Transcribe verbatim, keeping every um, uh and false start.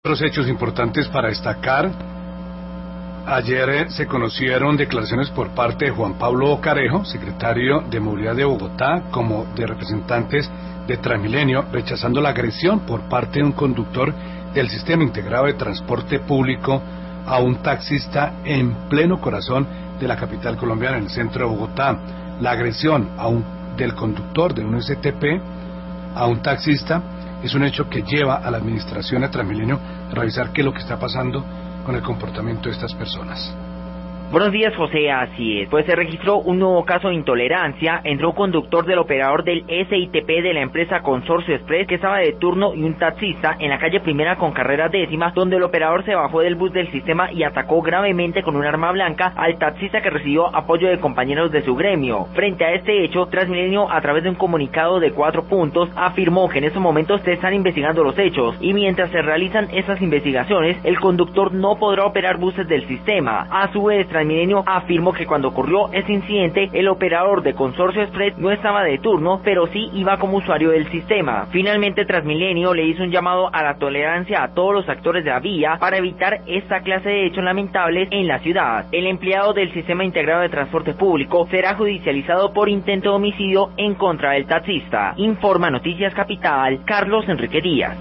Otros hechos importantes para destacar: ayer eh, se conocieron declaraciones por parte de Juan Pablo Carejo, secretario de Movilidad de Bogotá, como de representantes de Transmilenio, rechazando la agresión por parte de un conductor del Sistema Integrado de Transporte Público a un taxista en pleno corazón de la capital colombiana, en el centro de Bogotá. La agresión a un, del conductor de un S T P a un taxista es un hecho que lleva a la administración de Transmilenio a revisar qué es lo que está pasando con el comportamiento de estas personas. Buenos días, José, así es. Pues se registró un nuevo caso de intolerancia entre un conductor del operador del S I T P de la empresa Consorcio Express, que estaba de turno, y un taxista en la calle Primera con carrera décima, donde el operador se bajó del bus del sistema y atacó gravemente con un arma blanca al taxista, que recibió apoyo de compañeros de su gremio. Frente a este hecho, Transmilenio, a través de un comunicado de cuatro puntos, afirmó que en estos momentos se están investigando los hechos y mientras se realizan esas investigaciones, el conductor no podrá operar buses del sistema. A su vez, Transmilenio afirmó que cuando ocurrió ese incidente, el operador de Consorcio Express no estaba de turno, pero sí iba como usuario del sistema. Finalmente, Transmilenio le hizo un llamado a la tolerancia a todos los actores de la vía para evitar esta clase de hechos lamentables en la ciudad. El empleado del Sistema Integrado de Transporte Público será judicializado por intento de homicidio en contra del taxista. Informa Noticias Capital, Carlos Enrique Díaz.